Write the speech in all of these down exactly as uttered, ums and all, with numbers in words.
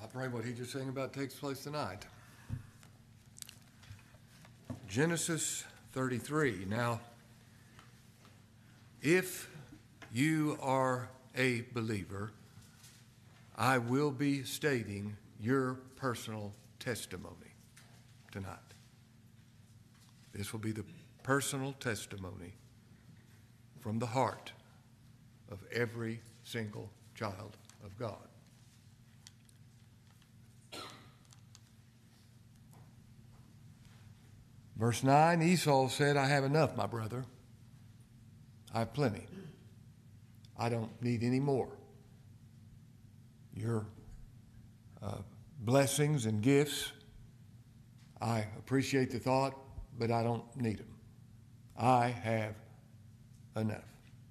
I pray what he just sang about takes place tonight. Genesis thirty-three. Now, if you are a believer, I will be stating your personal testimony tonight. This will be the personal testimony from the heart of every single child of God. Verse nine, Esau said, I have enough, my brother. I have plenty. I don't need any more. Your uh, blessings and gifts, I appreciate the thought, but I don't need them. I have enough.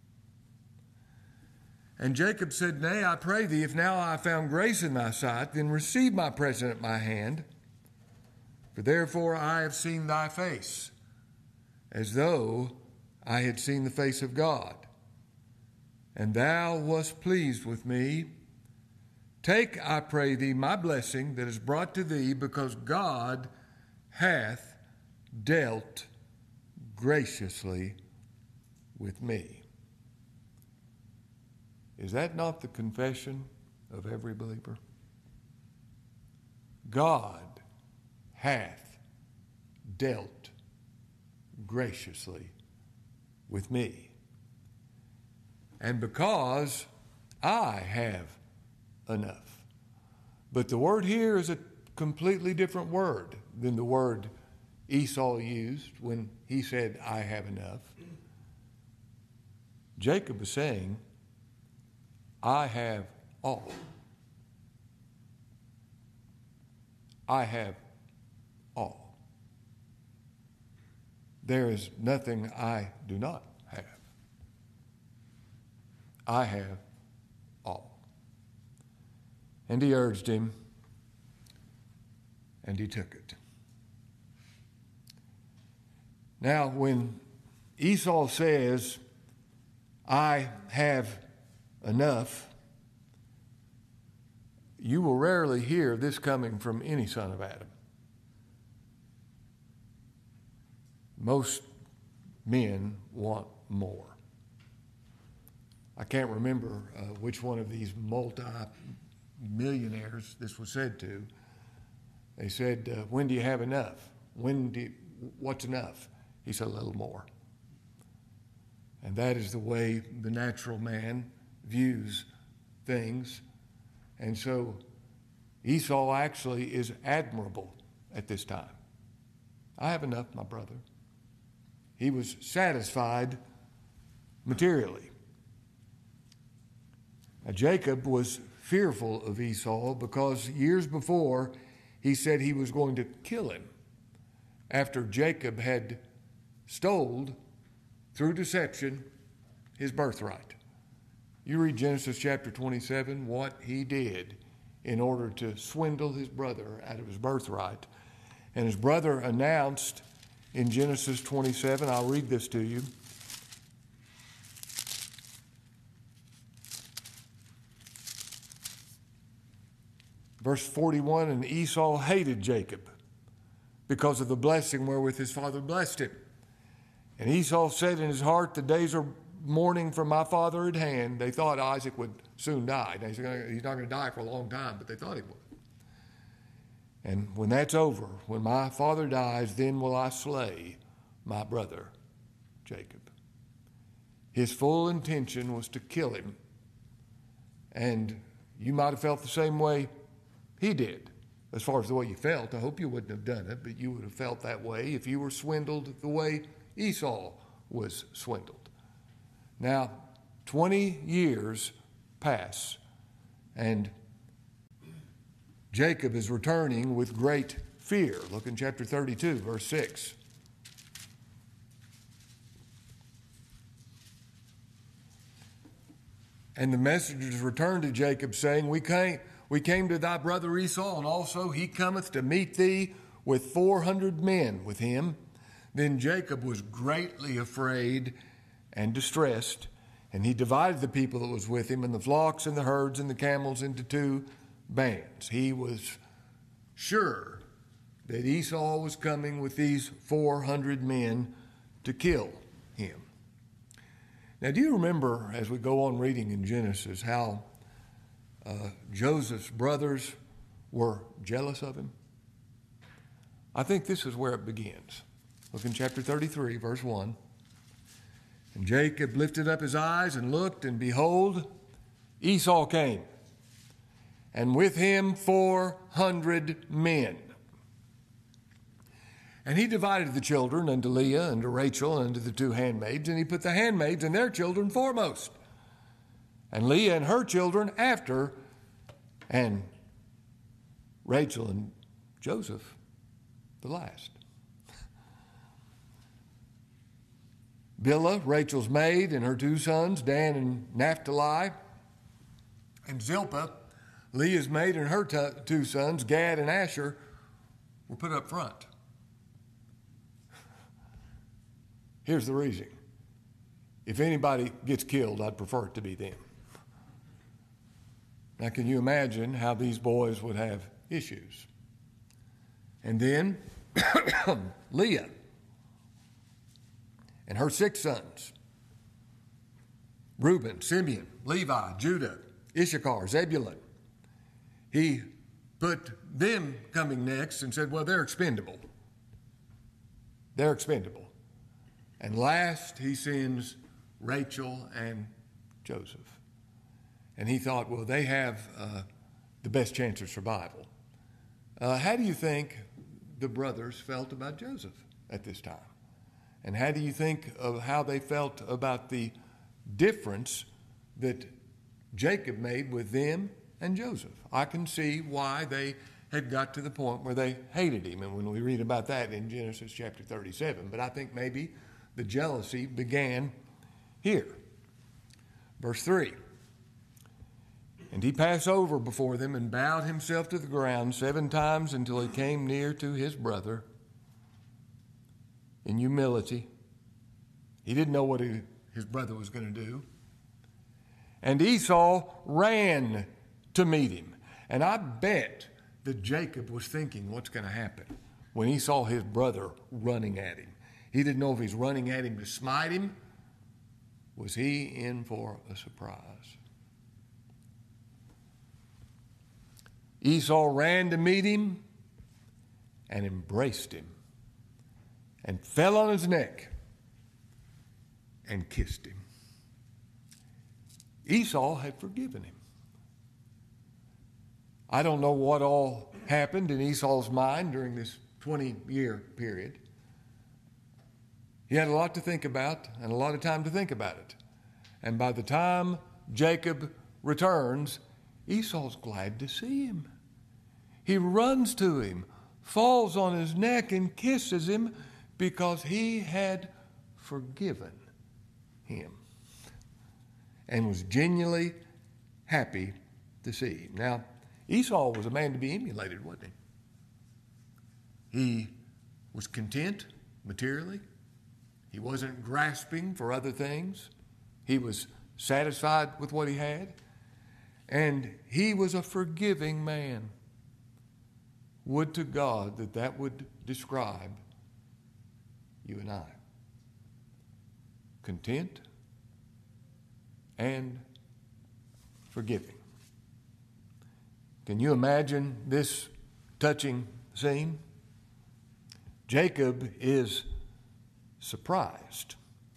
And Jacob said, Nay, I pray thee, if now I have found grace in thy sight, then receive my present at my hand. For therefore I have seen thy face, as though I had seen the face of God. And thou wast pleased with me. Take, I pray thee, my blessing that is brought to thee, because God hath dealt graciously with me. Is that not the confession of every believer? God hath dealt graciously with me. And because I have enough. But the word here is a completely different word than the word Esau used when he said, I have enough. Jacob is saying, I have all. I have all. There is nothing I do not have. I have all. And he urged him, and he took it. Now, when Esau says, I have enough, you will rarely hear this coming from any son of Adam. Most men want more. I can't remember uh, which one of these multi-millionaires this was said to. They said, uh, when do you have enough? When do you, what's enough? He said, a little more. And that is the way the natural man views things. And so Esau actually is admirable at this time. I have enough, my brother. He was satisfied materially. Now, Jacob was fearful of Esau because years before he said he was going to kill him after Jacob had stole, through deception, his birthright. You read Genesis chapter twenty-seven, what he did in order to swindle his brother out of his birthright. And his brother announced in Genesis twenty-seven, I'll read this to you. Verse forty-one, and Esau hated Jacob because of the blessing wherewith his father blessed him. And Esau said in his heart, the days are mourning for my father at hand. They thought Isaac would soon die. Now, he's, gonna, he's not going to die for a long time, but they thought he would. And when that's over, when my father dies, then will I slay my brother Jacob. His full intention was to kill him. And you might have felt the same way he did, as far as the way you felt. I hope you wouldn't have done it, but you would have felt that way if you were swindled the way Esau was swindled. Now, twenty years pass, and Jacob is returning with great fear. Look in chapter thirty-two, verse six. And the messengers returned to Jacob, saying, We came, we came to thy brother Esau, and also he cometh to meet thee with four hundred men with him. Then Jacob was greatly afraid and distressed, and he divided the people that was with him, and the flocks and the herds and the camels into two bands. He was sure that Esau was coming with these four hundred men to kill him. Now, do you remember, as we go on reading in Genesis, how uh, Joseph's brothers were jealous of him? I think this is where it begins. Look in chapter thirty-three, verse one. And Jacob lifted up his eyes and looked, and behold, Esau came, and with him four hundred men. And he divided the children unto Leah and to Rachel and unto the two handmaids, and he put the handmaids and their children foremost, and Leah and her children after, and Rachel and Joseph the last. Bilhah, Rachel's maid, and her two sons, Dan and Naphtali, and Zilpah, Leah's maid, and her t- two sons, Gad and Asher, were put up front. Here's the reason. If anybody gets killed, I'd prefer it to be them. Now, can you imagine how these boys would have issues? And then Leah and her six sons, Reuben, Simeon, Levi, Judah, Issachar, Zebulun. He put them coming next and said, well, they're expendable. They're expendable. And last, he sends Rachel and Joseph. And he thought, well, they have uh, the best chance of survival. Uh, how do you think the brothers felt about Joseph at this time? And how do you think of how they felt about the difference that Jacob made with them and Joseph? I can see why they had got to the point where they hated him. And when we read about that in Genesis chapter thirty-seven, but I think maybe the jealousy began here. Verse three. And he passed over before them and bowed himself to the ground seven times until he came near to his brother in humility. He didn't know what he, his brother was going to do. And Esau ran to meet him. And I bet that Jacob was thinking what's going to happen when he saw his brother running at him. He didn't know if he's running at him to smite him. Was he in for a surprise? Esau ran to meet him and embraced him and fell on his neck and kissed him. Esau had forgiven him. I don't know what all happened in Esau's mind during this twenty-year period. He had a lot to think about and a lot of time to think about it. And by the time Jacob returns, Esau's glad to see him. He runs to him, falls on his neck and kisses him because he had forgiven him and was genuinely happy to see him. Now, Esau was a man to be emulated, wasn't he? He was content materially. He wasn't grasping for other things. He was satisfied with what he had. And he was a forgiving man. Would to God that that would describe you and I. Content and forgiving. Can you imagine this touching scene? Jacob is surprised.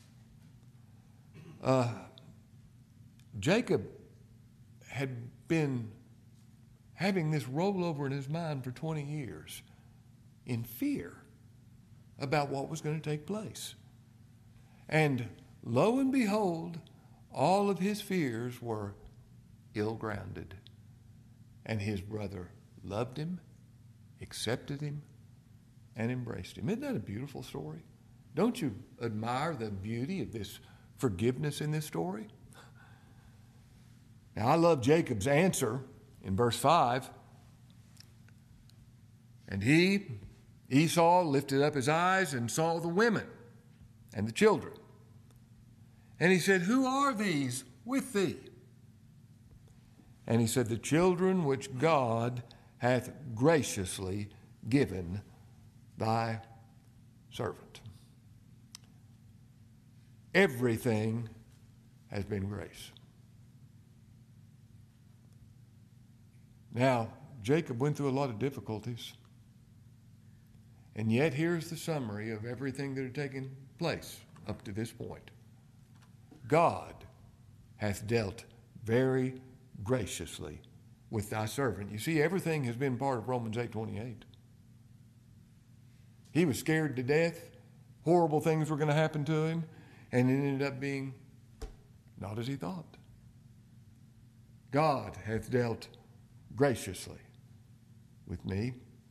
Uh, Jacob had been having this roll over in his mind for twenty years in fear about what was going to take place. And lo and behold, all of his fears were ill-grounded. And his brother loved him, accepted him, and embraced him. Isn't that a beautiful story? Don't you admire the beauty of this forgiveness in this story? Now, I love Jacob's answer in verse five. And he, Esau, lifted up his eyes and saw the women and the children. And he said, "Who are these with thee?" And he said, the children which God hath graciously given thy servant. Everything has been grace. Now, Jacob went through a lot of difficulties. And yet here's the summary of everything that had taken place up to this point. God hath dealt very graciously with thy servant. You see, everything has been part of Romans eight twenty-eight. He was scared to death. Horrible things were going to happen to him. And it ended up being not as he thought. God hath dealt graciously with me.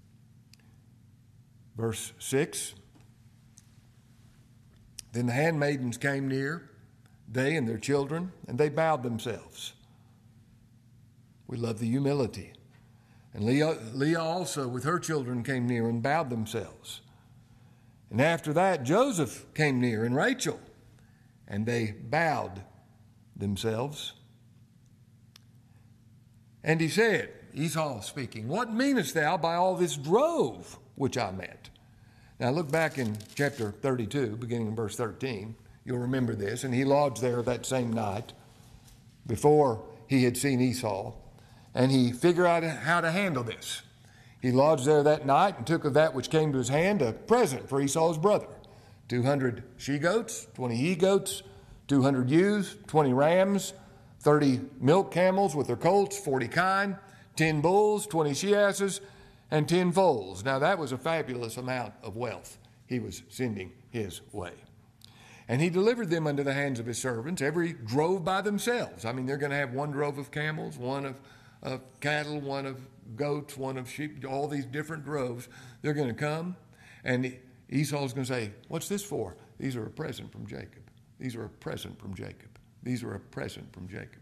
Verse six. Then the handmaidens came near, they and their children, and they bowed themselves. We love the humility. And Leah, Leah also with her children came near and bowed themselves. And after that, Joseph came near and Rachel, and they bowed themselves. And he said, Esau speaking, what meanest thou by all this drove which I met? Now look back in chapter thirty-two, beginning in verse thirteen. You'll remember this. And he lodged there that same night before he had seen Esau. And he figured out how to handle this. He lodged there that night and took of that which came to his hand a present for Esau's brother. two hundred she-goats, twenty he-goats, two hundred ewes, twenty rams, thirty milk camels with their colts, forty kine, ten bulls, twenty she-asses, and ten foals. Now that was a fabulous amount of wealth he was sending his way. And he delivered them unto the hands of his servants, every drove by themselves. I mean, they're going to have one drove of camels, one of, of cattle, one of goats, one of sheep, all these different droves. They're going to come, and Esau's going to say, what's this for? These are a present from Jacob. These are a present from Jacob. These are a present from Jacob.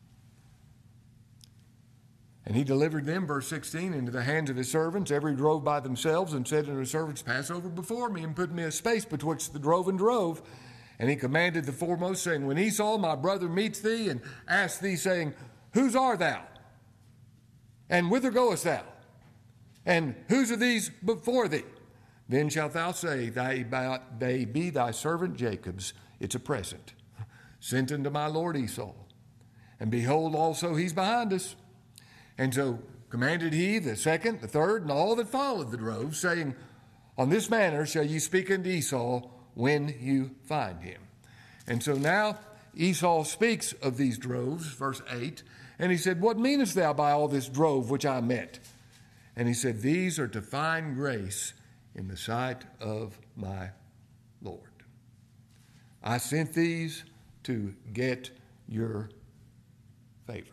And he delivered them, verse sixteen, into the hands of his servants, every drove by themselves, and said unto his servants, pass over before me, and put me a space betwixt the drove and drove. And he commanded the foremost, saying, when Esau, my brother, meets thee, and asks thee, saying, whose art thou? And whither goest thou? And whose are these before thee? Then shalt thou say, they, they be thy servant Jacob's. It's a present, sent unto my lord Esau. And behold, also he's behind us. And so commanded he the second, the third, and all that followed the drove, saying, on this manner shall you speak unto Esau when you find him. And so now Esau speaks of these droves, verse eight, and he said, what meanest thou by all this drove which I met? And he said, these are to find grace in the sight of my Lord. I sent these to get your favor.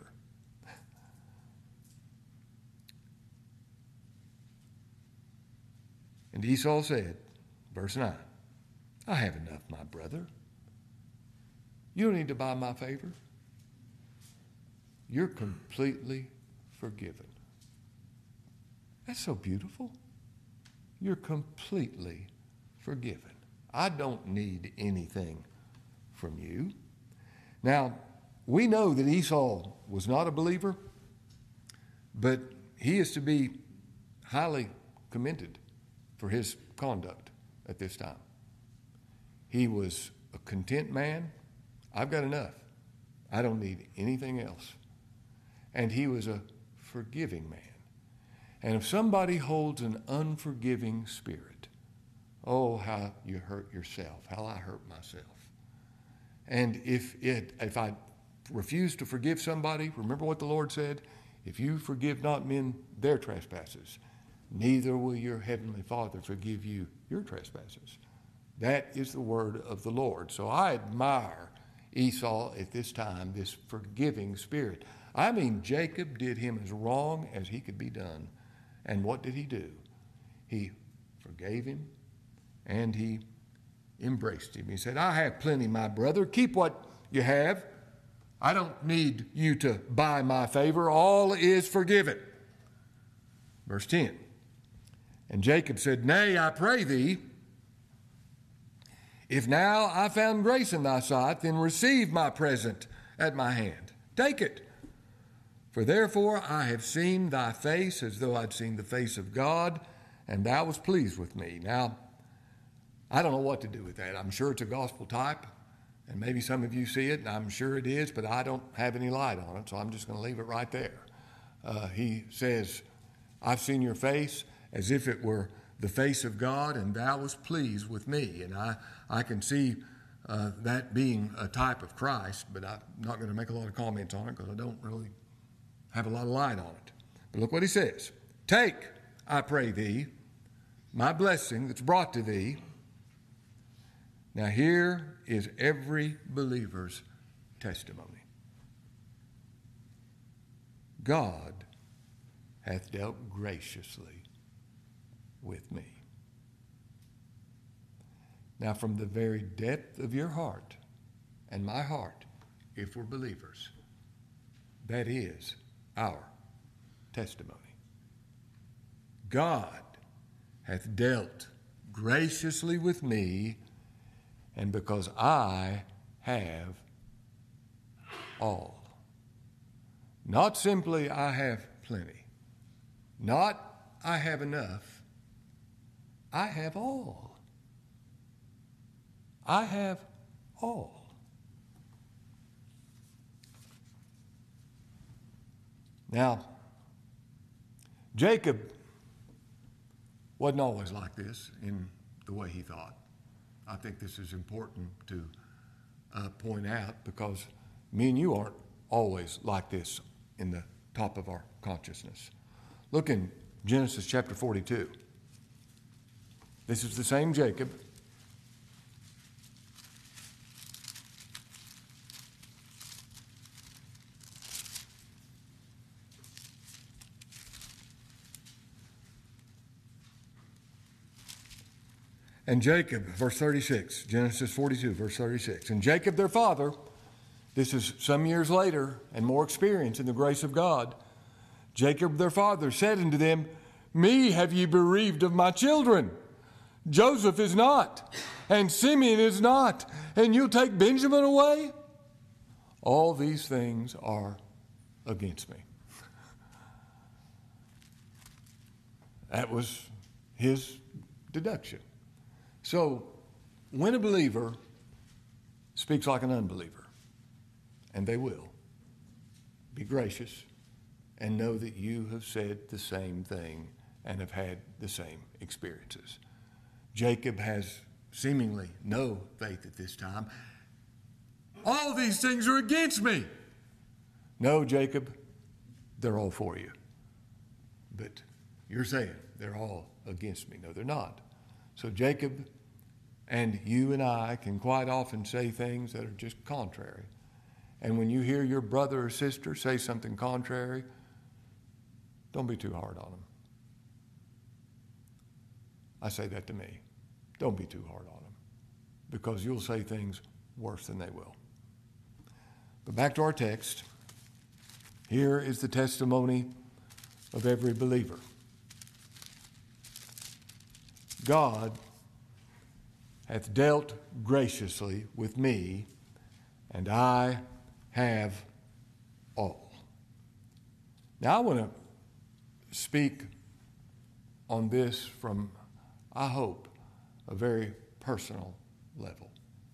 And Esau said, verse nine, I have enough, my brother. You don't need to buy my favor. You're completely forgiven. That's so beautiful. You're completely forgiven. I don't need anything from you. Now, we know that Esau was not a believer, but he is to be highly commended for his conduct at this time. He was a content man. I've got enough. I don't need anything else. And he was a forgiving man. And if somebody holds an unforgiving spirit, oh, how you hurt yourself, how I hurt myself. And if it, if I refuse to forgive somebody, remember what the Lord said? If you forgive not men their trespasses, neither will your heavenly Father forgive you your trespasses. That is the word of the Lord. So I admire Esau at this time, this forgiving spirit. I mean, Jacob did him as wrong as he could be done. And what did he do? He forgave him and he embraced him. He said, I have plenty, my brother. Keep what you have. I don't need you to buy my favor. All is forgiven. Verse ten. And Jacob said, nay, I pray thee, if now I found grace in thy sight, then receive my present at my hand. Take it. For therefore I have seen thy face as though I'd seen the face of God, and thou wast pleased with me. Now, I don't know what to do with that. I'm sure it's a gospel type, and maybe some of you see it, and I'm sure it is, but I don't have any light on it, so I'm just going to leave it right there. Uh, he says, I've seen your face as if it were the face of God, and thou wast pleased with me. And I, I can see uh, that being a type of Christ, but I'm not going to make a lot of comments on it because I don't really have a lot of light on it. But look what he says. Take, I pray thee, my blessing that's brought to thee. Now here is every believer's testimony. God hath dealt graciously with me. Now from the very depth of your heart and my heart, if we're believers, that is our testimony. God hath dealt graciously with me, and because I have all. Not simply I have plenty. Not I have enough. I have all. I have all. Now, Jacob wasn't always like this in the way he thought. I think this is important to uh, point out because me and you aren't always like this in the top of our consciousness. Look in Genesis chapter forty-two. This is the same Jacob. And Jacob, verse thirty-six, Genesis forty-two, verse thirty-six. And Jacob their father, this is some years later and more experience in the grace of God. Jacob their father said unto them, Me have ye bereaved of my children. Joseph is not, and Simeon is not, and you'll take Benjamin away? All these things are against me. That was his deduction. So, when a believer speaks like an unbeliever, and they will, be gracious and know that you have said the same thing and have had the same experiences. Jacob has seemingly no faith at this time. All these things are against me. No, Jacob, they're all for you. But you're saying they're all against me. No, they're not. So Jacob and you and I can quite often say things that are just contrary. And when you hear your brother or sister say something contrary, don't be too hard on them. I say that to me. Don't be too hard on them, because you'll say things worse than they will. But back to our text. Here is the testimony of every believer. God hath dealt graciously with me, and I have all. Now I want to speak on this from, I hope, a very personal level.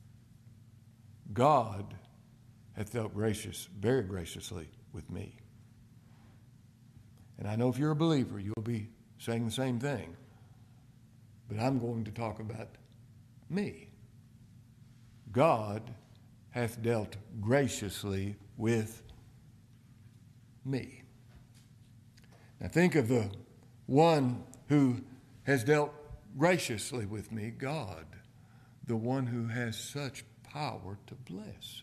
God hath dealt gracious, very graciously with me. And I know if you're a believer, you'll be saying the same thing. But I'm going to talk about me. God hath dealt graciously with me. Now think of the one who has dealt graciously with me, God, the one who has such power to bless.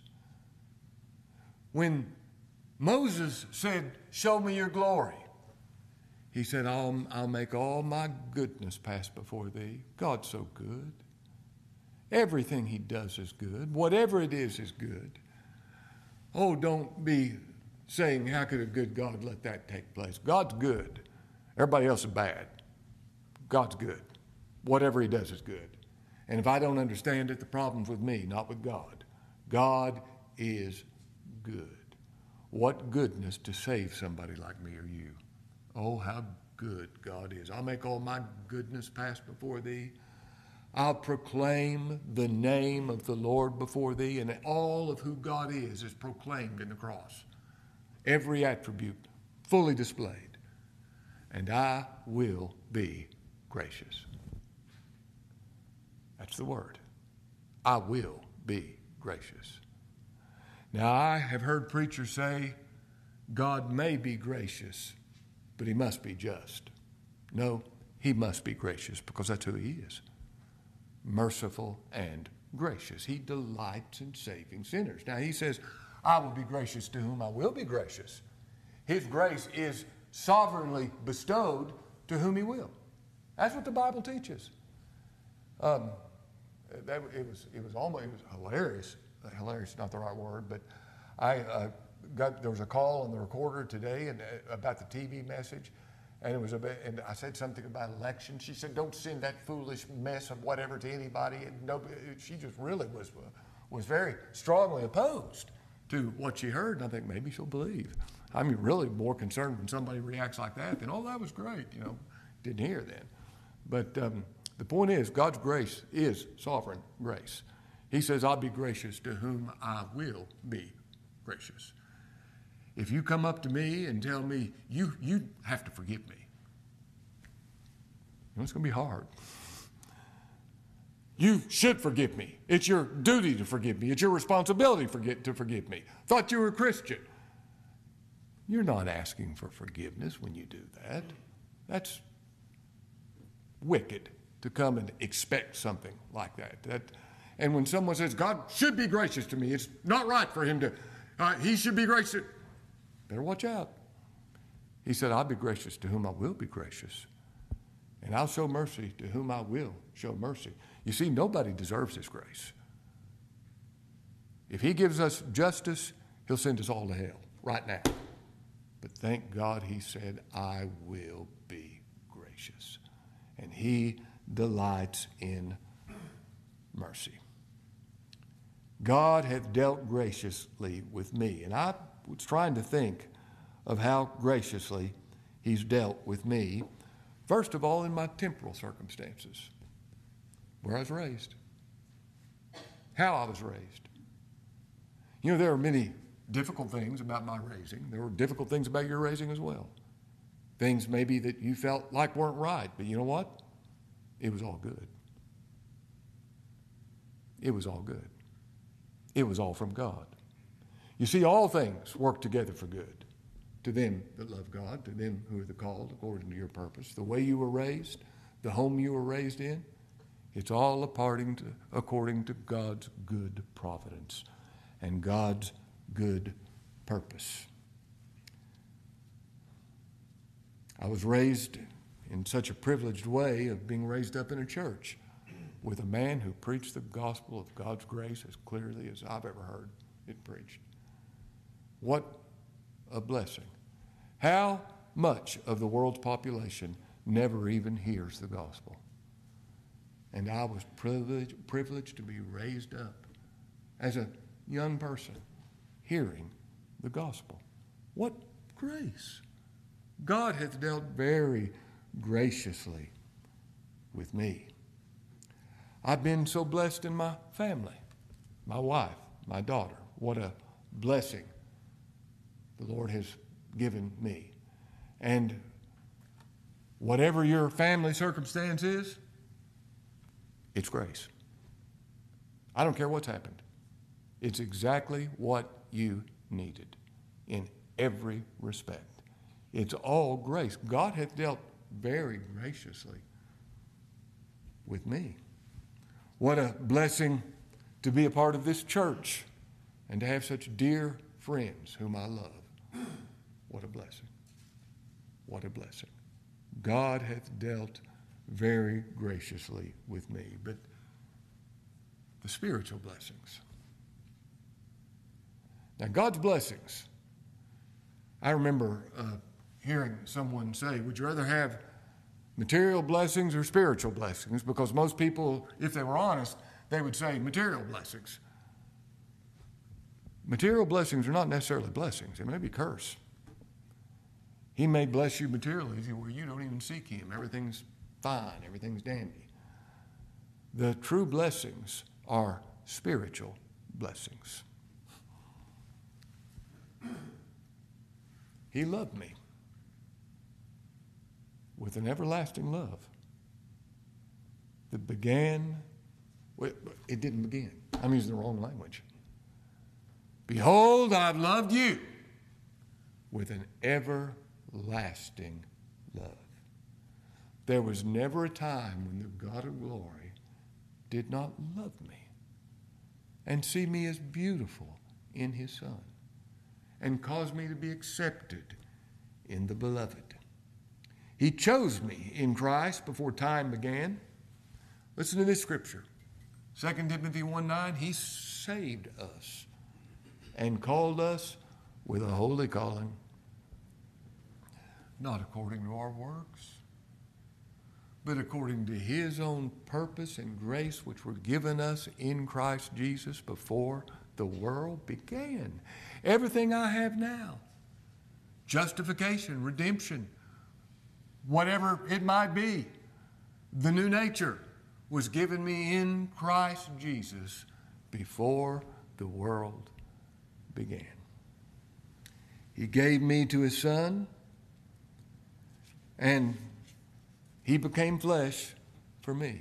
When Moses said, show me your glory, he said, I'll, I'll make all my goodness pass before thee. God's so good. Everything he does is good. Whatever it is is good. Oh, don't be saying, how could a good God let that take place? God's good. Everybody else is bad. God's good. Whatever he does is good. And if I don't understand it, the problem's with me, not with God. God is good. What goodness to save somebody like me or you. Oh, how good God is. I'll make all my goodness pass before thee. I'll proclaim the name of the Lord before thee, and all of who God is is proclaimed in the cross. Every attribute fully displayed. And I will be gracious. That's the word. I will be gracious. Now, I have heard preachers say, God may be gracious, but he must be just. No, he must be gracious because that's who he is. Merciful and gracious. He delights in saving sinners. Now, he says, I will be gracious to whom I will be gracious. His grace is sovereignly bestowed to whom he will. That's what the Bible teaches. Um, that, it was it was almost it was hilarious. Hilarious is not the right word, but I uh, got there was a call on the recorder today and uh, about the T V message, and it was about, and I said something about election. She said, "Don't send that foolish mess of whatever to anybody." And nobody, she just really was uh, was very strongly opposed to what she heard, and I think maybe she'll believe. I'm really more concerned when somebody reacts like that than, "Oh, that was great," you know. Didn't hear then, but um, the point is, God's grace is sovereign grace. He says, I'll be gracious to whom I will be gracious. If you come up to me and tell me, you, you have to forgive me, it's going to be hard. You should forgive me. It's your duty to forgive me. It's your responsibility forget, to forgive me. Thought you were a Christian. You're not asking for forgiveness when you do that. That's wicked to come and expect something like that. That And when someone says, God should be gracious to me, it's not right for him to, uh, he should be gracious. Better watch out. He said, I'll be gracious to whom I will be gracious. And I'll show mercy to whom I will show mercy. You see, nobody deserves his grace. If he gives us justice, he'll send us all to hell right now. But thank God he said, I will be gracious. And he delights in mercy. God hath dealt graciously with me. And I was trying to think of how graciously he's dealt with me. First of all, in my temporal circumstances, where I was raised, how I was raised. You know, there are many difficult things about my raising. There were difficult things about your raising as well. Things maybe that you felt like weren't right, but you know what? It was all good. It was all good. It was all from God. You see, all things work together for good to them that love God, to them who are the called according to your purpose. The way you were raised, the home you were raised in, it's all according to, according to God's good providence and God's good purpose. I was raised in such a privileged way of being raised up in a church with a man who preached the gospel of God's grace as clearly as I've ever heard it preached. What a blessing. How much of the world's population never even hears the gospel? And I was privileged, privileged to be raised up as a young person hearing the gospel. What grace! God hath dealt very graciously with me. I've been so blessed in my family, my wife, my daughter. What a blessing the Lord has given me. And whatever your family circumstance is, it's grace. I don't care what's happened. It's exactly what you needed in every respect. It's all grace. God hath dealt very graciously with me. What a blessing to be a part of this church and to have such dear friends whom I love. What a blessing. What a blessing. God hath dealt very graciously with me. But the spiritual blessings. Now, God's blessings. I remember uh, hearing someone say, would you rather have material blessings or spiritual blessings? Because most people, if they were honest, they would say material blessings. Material blessings are not necessarily blessings. They may be a curse. He may bless you materially where you don't even seek him. Everything's fine. Everything's dandy. The true blessings are spiritual blessings. He loved me with an everlasting love that began, it didn't begin. I'm using the wrong language. Behold, I've loved you with an everlasting love. There was never a time when the God of glory did not love me and see me as beautiful in his Son and cause me to be accepted in the beloved. He chose me in Christ before time began. Listen to this scripture. Second Timothy one nine, he saved us and called us with a holy calling, not according to our works, but according to his own purpose and grace, which were given us in Christ Jesus before the world began. Everything I have now, justification, redemption, whatever it might be, the new nature was given me in Christ Jesus before the world began. He gave me to his Son, and he became flesh for me.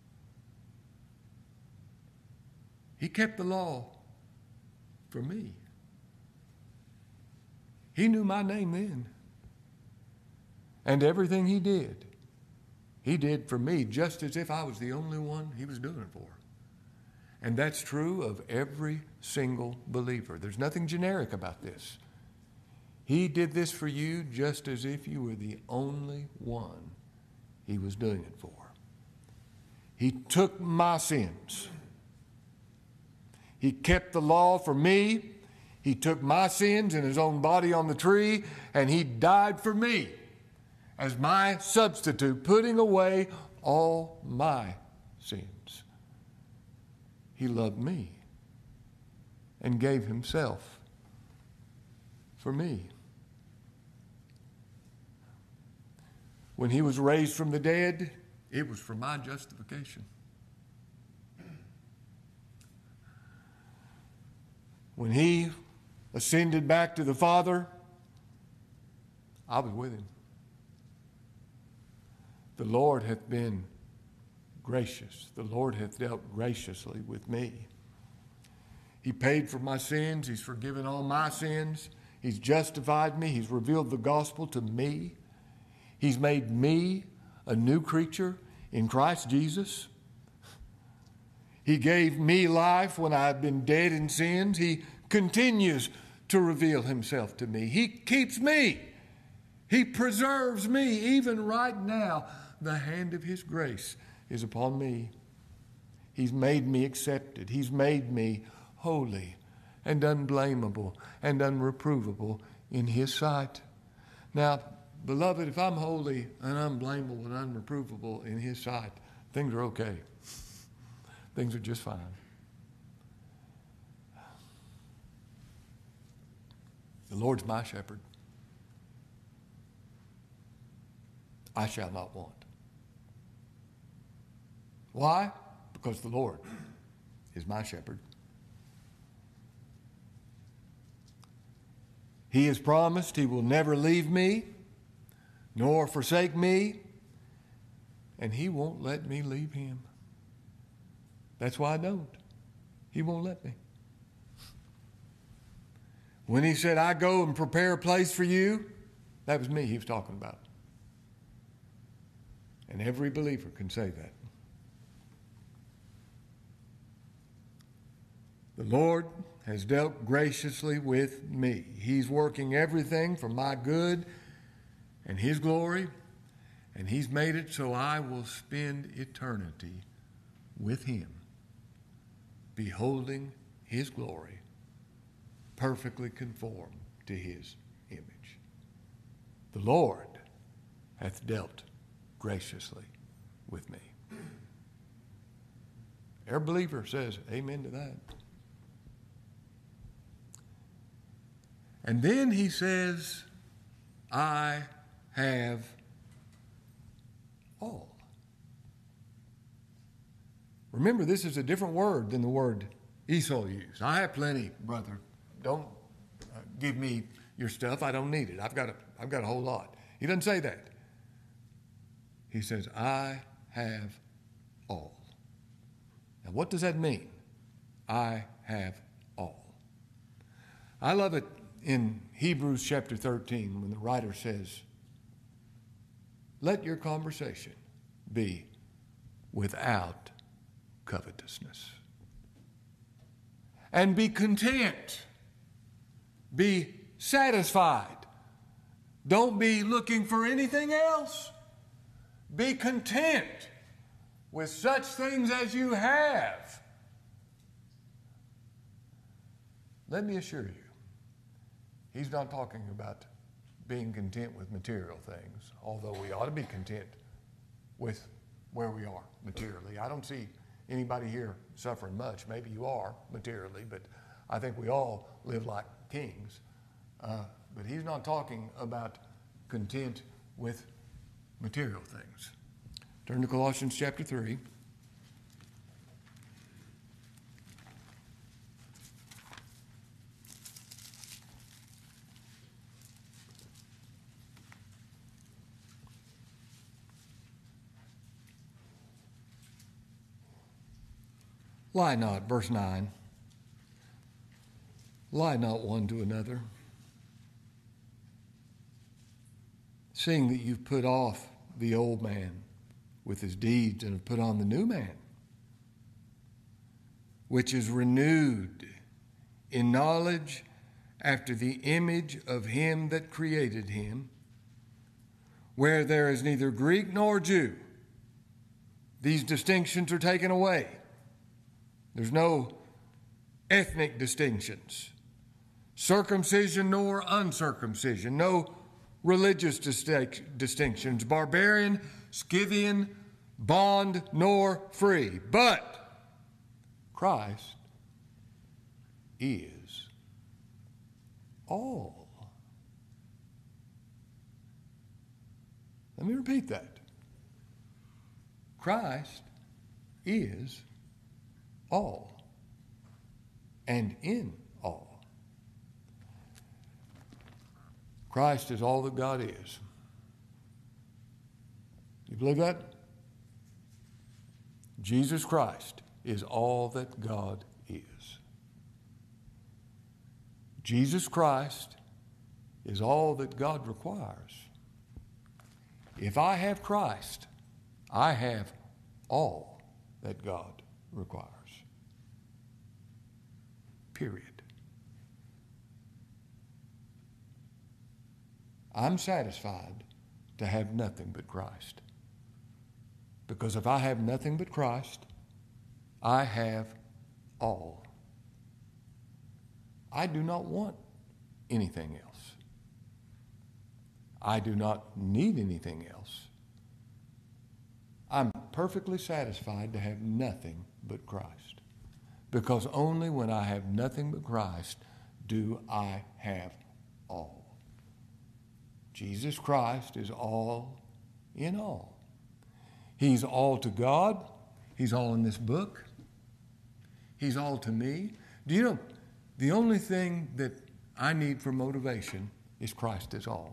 He kept the law for me. He knew my name then. And everything he did, he did for me just as if I was the only one he was doing it for. And that's true of every single believer. There's nothing generic about this. He did this for you just as if you were the only one he was doing it for. He took my sins. He kept the law for me. He took my sins in his own body on the tree, and he died for me as my substitute, putting away all my sins. He loved me and gave himself for me. When he was raised from the dead, it was for my justification. When he ascended back to the Father, I was with him. The Lord hath been gracious. The Lord hath dealt graciously with me. He paid for my sins. He's forgiven all my sins. He's justified me. He's revealed the gospel to me. He's made me a new creature in Christ Jesus. He gave me life when I've been dead in sins. He continues to reveal himself to me. He keeps me. He preserves me. Even right now, the hand of his grace is upon me. He's made me accepted. He's made me holy and unblameable and unreprovable in his sight. Now, beloved, if I'm holy and unblameable and unreprovable in his sight, things are okay. Things are just fine. The Lord's my shepherd. I shall not want. Why? Because the Lord is my shepherd. He has promised he will never leave me nor forsake me, and he won't let me leave him. That's why I don't. He won't let me. When he said, I go and prepare a place for you, that was me he was talking about. And every believer can say that. The Lord has dealt graciously with me. He's working everything for my good and his glory, and he's made it so I will spend eternity with him, beholding his glory, perfectly conformed to his image. The Lord hath dealt graciously with me. Every believer says amen to that. And then he says, I have all. Remember, this is a different word than the word Esau used. I have plenty, brother. Don't uh, give me your stuff. I don't need it. I've got a, I've got a whole lot. He doesn't say that. He says, I have all. Now, what does that mean? I have all. I love it in Hebrews chapter thirteen when the writer says, let your conversation be without covetousness. And be content. Be satisfied. Don't be looking for anything else. Be content with such things as you have. Let me assure you, he's not talking about being content with material things, although we ought to be content with where we are materially. I don't see anybody here suffering much. Maybe you are materially, but I think we all live like kings. Uh, but he's not talking about content with material things. Turn to Colossians chapter three. Lie not, verse nine. Lie not one to another, seeing that you've put off the old man with his deeds and have put on the new man, which is renewed in knowledge after the image of him that created him, where there is neither Greek nor Jew. These distinctions are taken away. There's no ethnic distinctions, circumcision nor uncircumcision, no religious distinct, distinctions, barbarian, Scythian, bond nor free. But Christ is all. Let me repeat that. Christ is all and in all. Christ is all that God is. You believe that? Jesus Christ is all that God is. Jesus Christ is all that God requires. If I have Christ, I have all that God requires. Period. I'm satisfied to have nothing but Christ. Because if I have nothing but Christ, I have all. I do not want anything else. I do not need anything else. I'm perfectly satisfied to have nothing but Christ. Because only when I have nothing but Christ do I have all. Jesus Christ is all in all. He's all to God. He's all in this book. He's all to me. Do you know, the only thing that I need for motivation is Christ is all.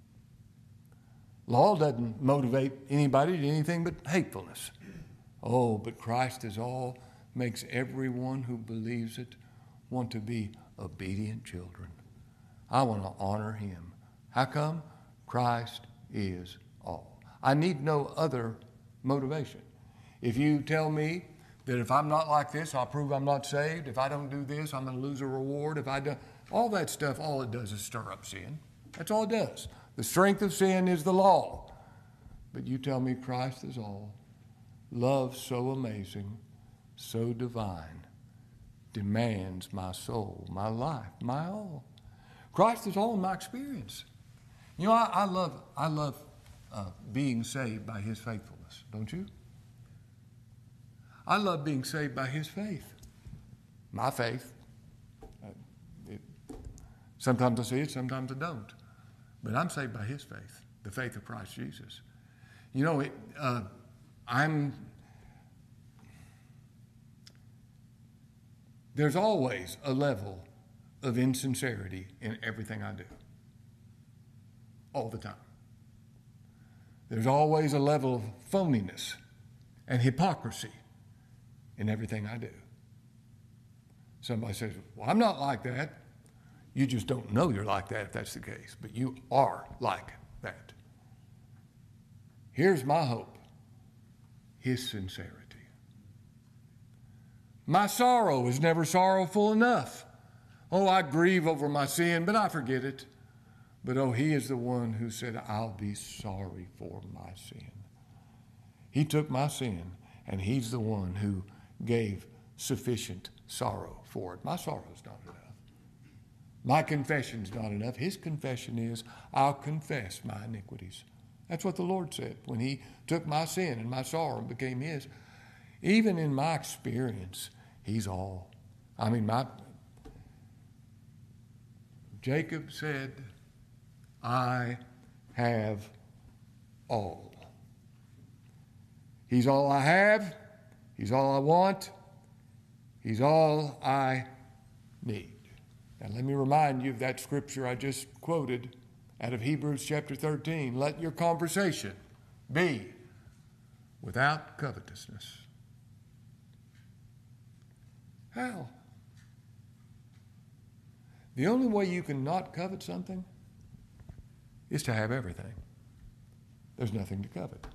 Law doesn't motivate anybody to anything but hatefulness. Oh, but Christ is all makes everyone who believes it want to be obedient children. I want to honor him. How come? Christ is all. I need no other motivation. If you tell me that if I'm not like this, I'll prove I'm not saved. If I don't do this, I'm going to lose a reward. If I do all that stuff, all it does is stir up sin. That's all it does. The strength of sin is the law. But you tell me Christ is all. Love so amazing, so divine, demands my soul, my life, my all. Christ is all in my experience. You know, I, I love, I love uh, being saved by his faithfulness, don't you? I love being saved by his faith. My faith, uh, it Sometimes I see it, sometimes I don't. But I'm saved by his faith, the faith of Christ Jesus. You know, it, uh, I'm... There's always a level of insincerity in everything I do. All the time. There's always a level of phoniness and hypocrisy in everything I do. Somebody says, well, I'm not like that. You just don't know you're like that if that's the case, but you are like that. Here's my hope, his sincerity. My sorrow is never sorrowful enough. Oh, I grieve over my sin, but I forget it. But oh, he is the one who said, I'll be sorry for my sin. He took my sin, and he's the one who gave sufficient sorrow for it. My sorrow is not enough. My confession's not enough. His confession is, I'll confess my iniquities. That's what the Lord said when he took my sin and my sorrow and became his. Even in my experience, he's all. I mean, my Jacob said, I have all. He's all I have. He's all I want. He's all I need. Now let me remind you of that scripture I just quoted out of Hebrews chapter thirteen. Let your conversation be without covetousness. How? The only way you can not covet something is to have everything. There's nothing to covet.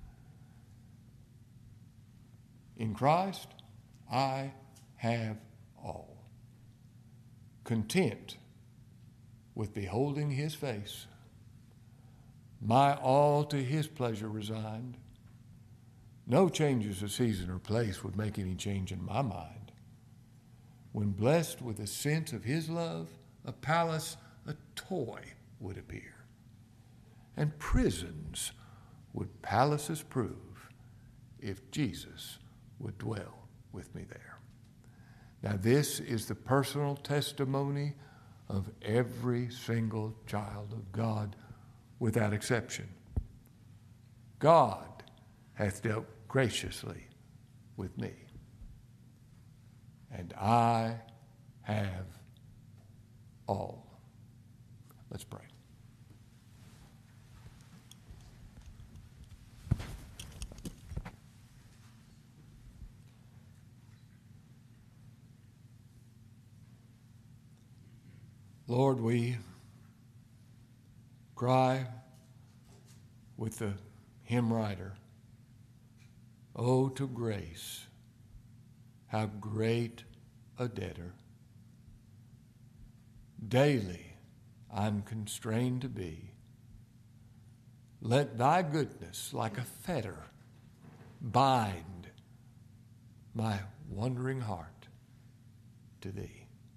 In Christ, I have all. Content with beholding his face, my all to his pleasure resigned. No changes of season or place would make any change in my mind. When blessed with a sense of his love, a palace, a toy would appear. And prisons would palaces prove if Jesus would dwell with me there. Now this is the personal testimony of every single child of God without exception. God hath dealt graciously with me, and I have all. Let's pray. Lord, we cry with the hymn writer, oh, to grace, how great a debtor. Daily I'm constrained to be. Let thy goodness, like a fetter, bind my wandering heart to thee.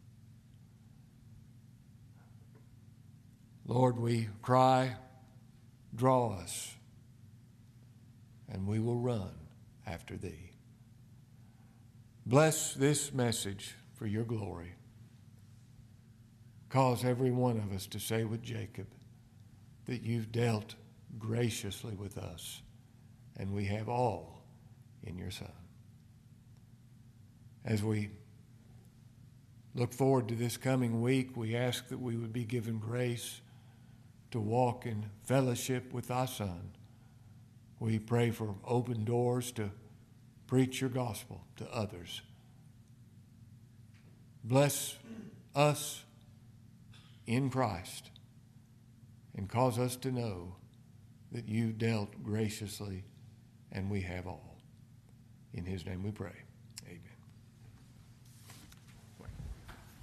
Lord, we cry, draw us, and we will run after thee. Bless this message for your glory. Cause every one of us to say with Jacob that you've dealt graciously with us, and we have all in your Son. As we look forward to this coming week, we ask that we would be given grace to walk in fellowship with thy Son. We pray for open doors to preach your gospel to others. Bless us in Christ and cause us to know that you dealt graciously and we have all. In his name we pray.